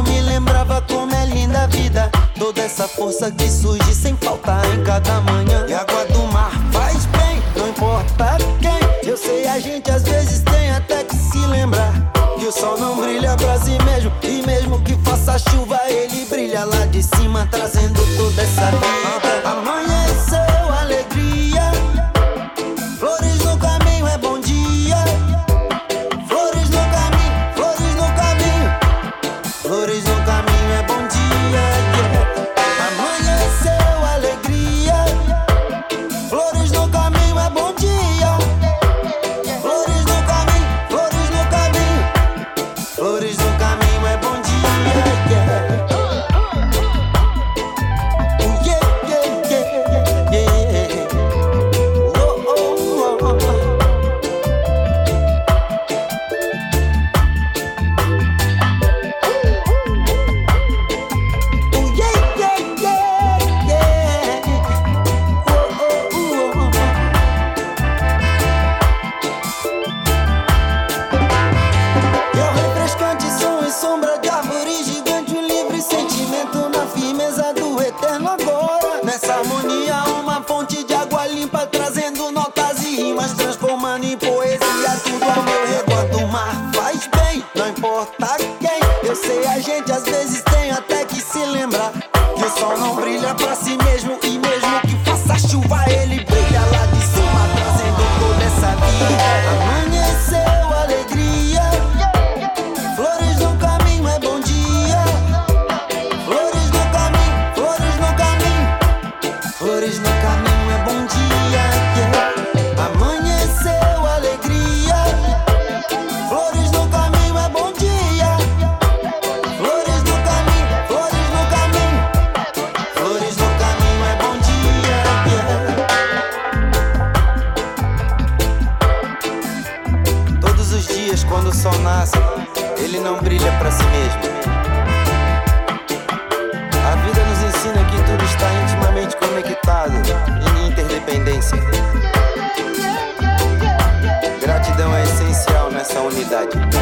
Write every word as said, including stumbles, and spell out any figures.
eu me lembrava como é linda a vida. Toda essa força que surge sem faltar em cada manhã. E a água do mar faz bem, não importa quem. Eu sei, a gente às vezes tem até que se lembrar que o sol não brilha pra si mesmo. E mesmo que faça chuva, ele brilha lá de cima, trazendo toda essa vida. Amanheceu, alegria, flores no caminho é bom dia. Flores no caminho, flores no caminho, flores no caminho é bom dia, yeah. Amanheceu, alegria, flores no caminho é bom dia. Flores no caminho, flores no caminho, flores no caminho é bom dia, yeah. Oh, yeah, yeah, yeah, yeah. Oh, oh, oh, oh. Oh, yeah, yeah, yeah, yeah. Oh, oh, oh, oh. E é o refrescante som e sombra de árvore gigante, um livre sentimento na firmeza do eterno agora. Nessa harmonia, uma fonte de água limpa, trazendo notas e rimas, transformando em poesia tudo ao meu redor. Do mar faz bem, não importa quem. Eu sei, a gente às vezes tem até que se lembrar que o sol não brilha pra si mesmo. E mesmo que faça chuva, ele brilha lá de cima, trazendo toda essa vida. Amanheceu, alegria, flores no caminho é bom dia. Flores no caminho, flores no caminho, flores no caminho é bom dia, yeah. Amanheceu, alegria, flores no caminho é bom dia. Flores no caminho, flores no caminho, flores no caminho é bom dia, yeah. Todos os dias quando o sol nasce, ele não brilha pra si mesmo. A vida nos ensina que tudo está intimamente conectado, em interdependência. Gratidão é essencial nessa unidade.